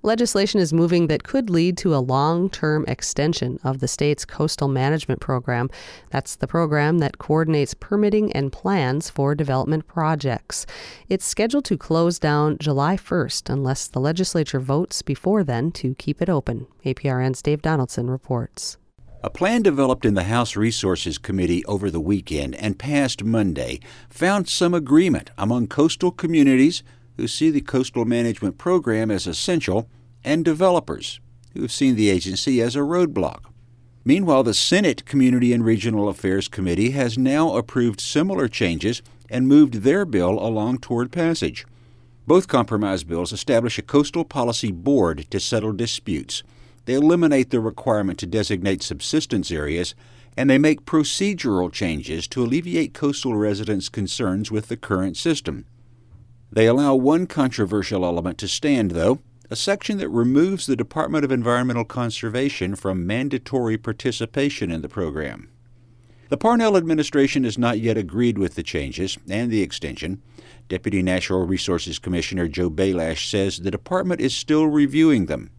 Legislation is moving that could lead to a long-term extension of the state's coastal management program. That's the program that coordinates permitting and plans for development projects. It's scheduled to close down July 1st unless the legislature votes before then to keep it open. APRN's Dave Donaldson reports. A plan developed in the House Resources Committee over the weekend and passed Monday found some agreement among coastal communities who see the coastal management program as essential and developers who have seen the agency as a roadblock. Meanwhile, the Senate Community and Regional Affairs Committee has now approved similar changes and moved their bill along toward passage. Both compromise bills establish a coastal policy board to settle disputes. They eliminate the requirement to designate subsistence areas, and they make procedural changes to alleviate coastal residents' concerns with the current system. They allow one controversial element to stand, though, a section that removes the Department of Environmental Conservation from mandatory participation in the program. The Parnell administration has not yet agreed with the changes and the extension. Deputy Natural Resources Commissioner Joe Belash says the department is still reviewing them.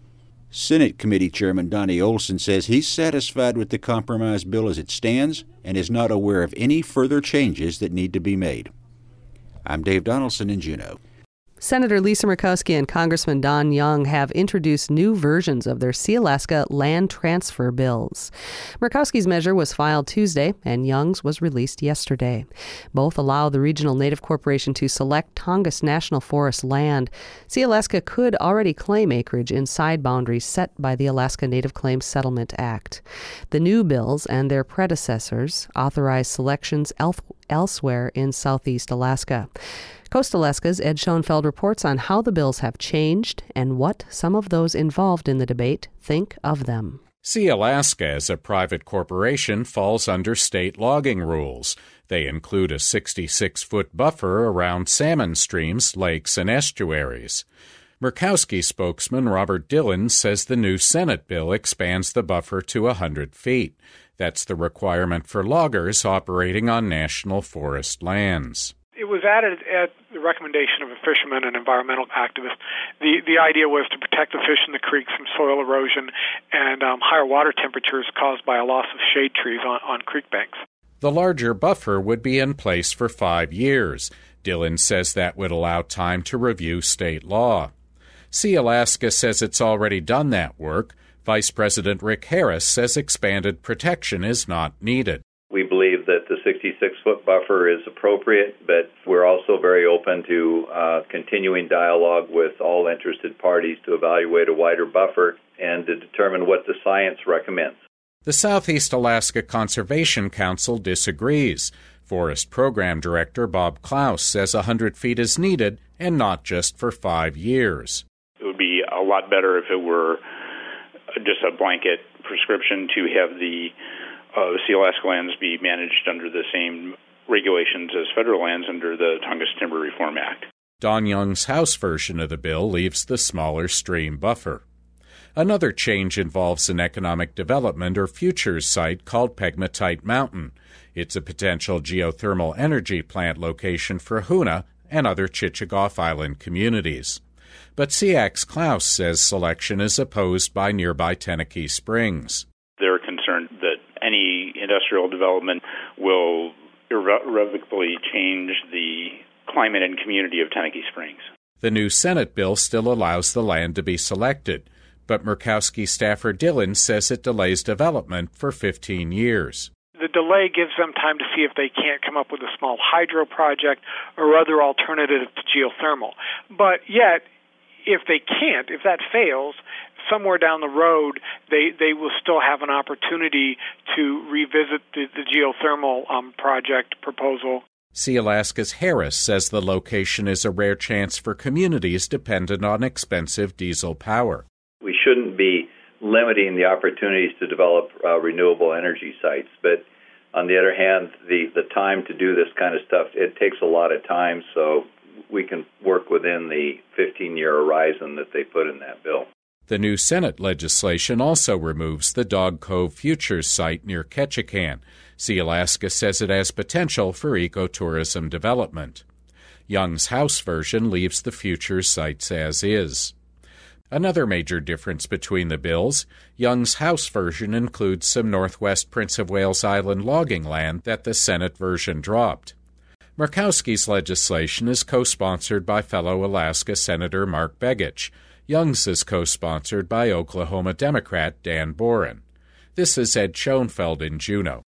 Senate Committee Chairman Donnie Olson says he's satisfied with the compromise bill as it stands and is not aware of any further changes that need to be made. I'm Dave Donaldson in Juneau. Senator Lisa Murkowski and Congressman Don Young have introduced new versions of their Sealaska land transfer bills. Murkowski's measure was filed Tuesday, and Young's was released yesterday. Both allow the Regional Native Corporation to select Tongass National Forest land. Sealaska could already claim acreage inside boundaries set by the Alaska Native Claims Settlement Act. The new bills and their predecessors authorize selections elsewhere in southeast Alaska. Coast Alaska's Ed Schoenfeld reports on how the bills have changed and what some of those involved in the debate think of them. Sealaska, as a private corporation, falls under state logging rules. They include a 66-foot buffer around salmon streams, lakes, and estuaries. Murkowski spokesman Robert Dillon says the new Senate bill expands the buffer to 100 feet. That's the requirement for loggers operating on national forest lands. It was added at the recommendation of a fisherman and environmental activist. The idea was to protect the fish in the creeks from soil erosion and higher water temperatures caused by a loss of shade trees on creek banks. The larger buffer would be in place for 5 years. Dillon says that would allow time to review state law. Sealaska says it's already done that work. Vice President Rick Harris says expanded protection is not needed. We believe that the 66-foot buffer is appropriate, but we're also very open to continuing dialogue with all interested parties to evaluate a wider buffer and to determine what the science recommends. The Southeast Alaska Conservation Council disagrees. Forest Program Director Bob Klaus says 100 feet is needed and not just for 5 years. It would be a lot better if it were just a blanket prescription to have the Sealaska lands be managed under the same regulations as federal lands under the Tongass Timber Reform Act. Don Young's House version of the bill leaves the smaller stream buffer. Another change involves an economic development or futures site called Pegmatite Mountain. It's a potential geothermal energy plant location for Hoonah and other Chichagof Island communities. But SEAC's Klaus says selection is opposed by nearby Tenakee Springs. They're concerned that any industrial development will irrevocably change the climate and community of Tenakee Springs. The new Senate bill still allows the land to be selected, but Murkowski staffer Dillon says it delays development for 15 years. The delay gives them time to see if they can't come up with a small hydro project or other alternative to geothermal. But yet, if they can't, if that fails, somewhere down the road, they will still have an opportunity to revisit the geothermal project proposal. Sealaska's Harris says the location is a rare chance for communities dependent on expensive diesel power. We shouldn't be limiting the opportunities to develop renewable energy sites, but on the other hand, the time to do this kind of stuff, it takes a lot of time, so we can work within the 15-year horizon that they put in that bill. The new Senate legislation also removes the Dog Cove Futures site near Ketchikan. Sealaska says it has potential for ecotourism development. Young's House version leaves the Futures sites as is. Another major difference between the bills, Young's House version includes some northwest Prince of Wales Island logging land that the Senate version dropped. Murkowski's legislation is co-sponsored by fellow Alaska Senator Mark Begich. Young's is co-sponsored by Oklahoma Democrat Dan Boren. This is Ed Schoenfeld in Juneau.